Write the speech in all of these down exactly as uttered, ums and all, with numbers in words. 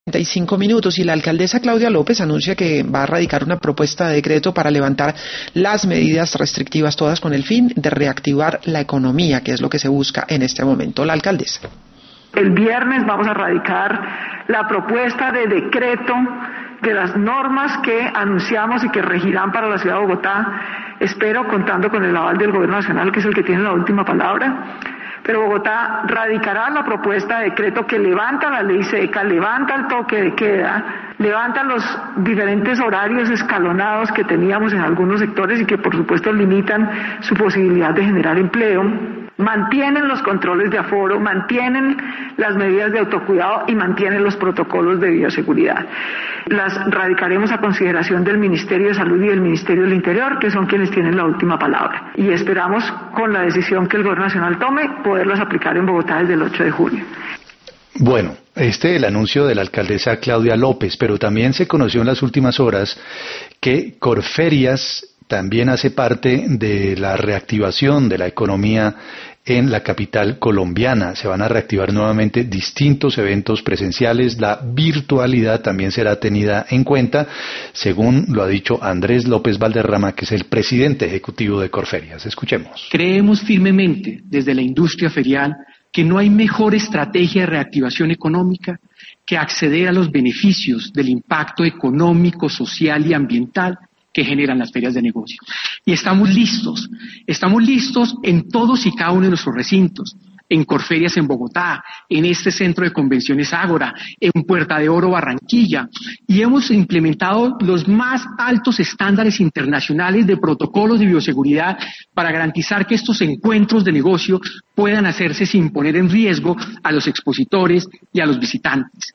treinta y cinco minutos y la alcaldesa Claudia López anuncia que va a radicar una propuesta de decreto para levantar las medidas restrictivas todas con el fin de reactivar la economía, que es lo que se busca en este momento. La alcaldesa. El viernes vamos a radicar la propuesta de decreto de las normas que anunciamos y que regirán para la ciudad de Bogotá, espero contando con el aval del Gobierno Nacional, que es el que tiene la última palabra. Pero Bogotá radicará la propuesta de decreto que levanta la ley seca, levanta el toque de queda, levanta los diferentes horarios escalonados que teníamos en algunos sectores y que por supuesto limitan su posibilidad de generar empleo, mantienen los controles de aforo, mantienen las medidas de autocuidado y mantienen los protocolos de bioseguridad. Las radicaremos a consideración del Ministerio de Salud y del Ministerio del Interior, que son quienes tienen la última palabra. Y esperamos, con la decisión que el Gobierno Nacional tome, poderlas aplicar en Bogotá desde el ocho de junio. Bueno, este es el anuncio de la alcaldesa Claudia López, pero también se conoció en las últimas horas que Corferias también hace parte de la reactivación de la economía en la capital colombiana. Se van a reactivar nuevamente distintos eventos presenciales. La virtualidad también será tenida en cuenta, según lo ha dicho Andrés López Valderrama, que es el presidente ejecutivo de Corferias. Escuchemos. Creemos firmemente desde la industria ferial que no hay mejor estrategia de reactivación económica que acceder a los beneficios del impacto económico, social y ambiental que generan las ferias de negocio. Y estamos listos, estamos listos en todos y cada uno de nuestros recintos, en Corferias en Bogotá, en este centro de convenciones Ágora, en Puerta de Oro Barranquilla, y hemos implementado los más altos estándares internacionales de protocolos de bioseguridad para garantizar que estos encuentros de negocio puedan hacerse sin poner en riesgo a los expositores y a los visitantes.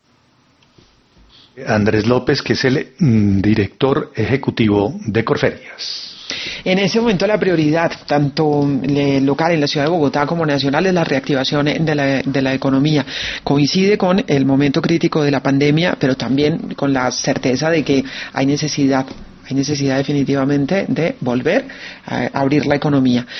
Andrés López, que es el mm, director ejecutivo de Corferias. En ese momento la prioridad, tanto eh, local en la ciudad de Bogotá como nacional, es la reactivación de la, de la economía. Coincide con el momento crítico de la pandemia, pero también con la certeza de que hay necesidad, hay necesidad definitivamente de volver a abrir la economía.